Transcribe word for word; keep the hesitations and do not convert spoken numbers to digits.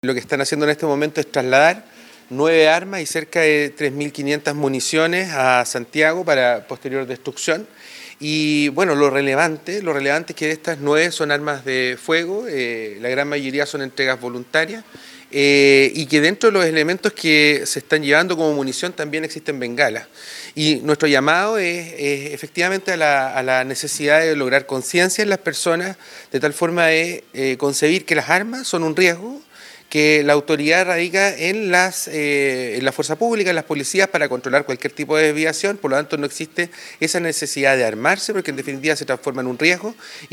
Lo que están haciendo en este momento es trasladar nueve armas y cerca de tres mil quinientas municiones a Santiago para posterior destrucción. Y bueno, lo relevante, lo relevante es que estas nueve son armas de fuego, eh, la gran mayoría son entregas voluntarias, eh, y que dentro de los elementos que se están llevando como munición también existen bengalas. Y nuestro llamado es, es efectivamente a la, a la necesidad de lograr conciencia en las personas, de tal forma de eh, concebir que las armas son un riesgo, que la autoridad radica en, las, eh, en la fuerza pública, en las policías, para controlar cualquier tipo de desviación. Por lo tanto, no existe esa necesidad de armarse, porque en definitiva se transforma en un riesgo.